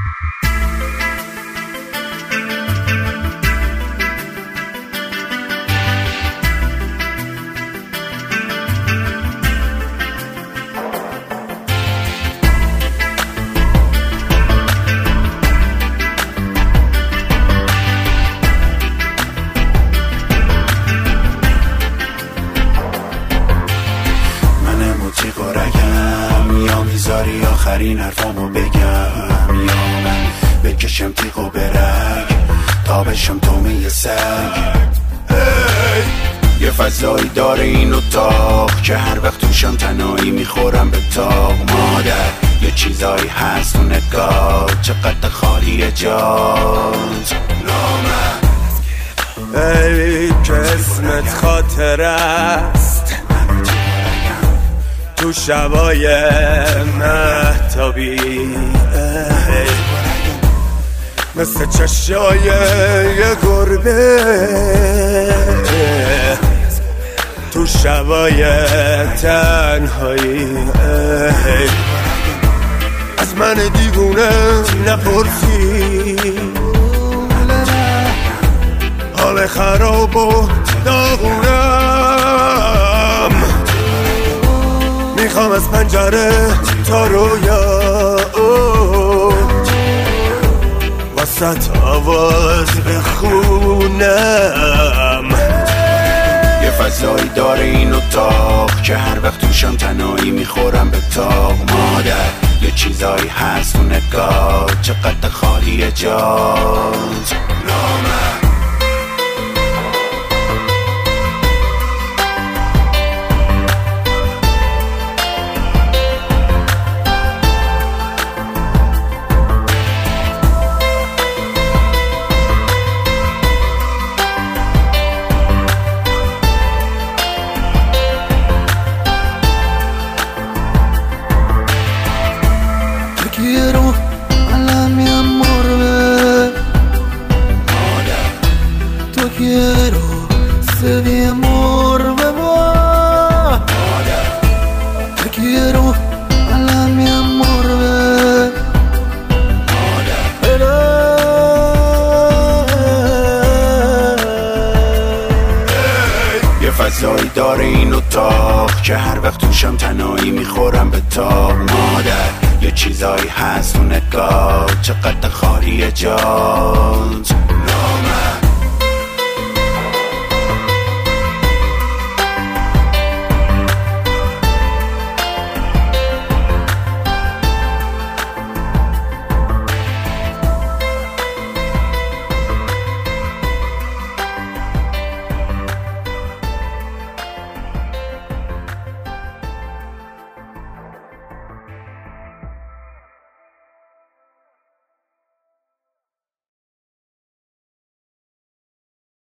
میذاری آخرین حرفامو بگم، یا من بکشم تیغ و برگ تا بشم تومه سگ. یه فضایی داره این اتاق که هر وقت توشم تنهایی میخورم به تاق. مادر یه چیزایی هست تو نگاه، چقدر خالیه جات نامه. ای که اسمت خاطر است تو شبای مهتابی، مثل چشای یه گربه تو شبای تنهایی. از من دیوونه نپرسی، حال خراب و داغونم، میخوام از پنجره تا رویا وسط آواز بخونم. یه فضایی داره این اتاق که هر وقت توشم تنهایی میخورم به تاق. مادر یه چیزایی هست تو نگاه، چقدر خالیه جات نامه. Quiero a la mi amor, te quiero, sé mi amor, bebé. Te quiero a la mi amor, یه فضایی داره این اتاق که هر وقت توشم تنهایی میخورم به تاق. مادر یه چیزایی هست تو نگاه، چقدر خالیه جات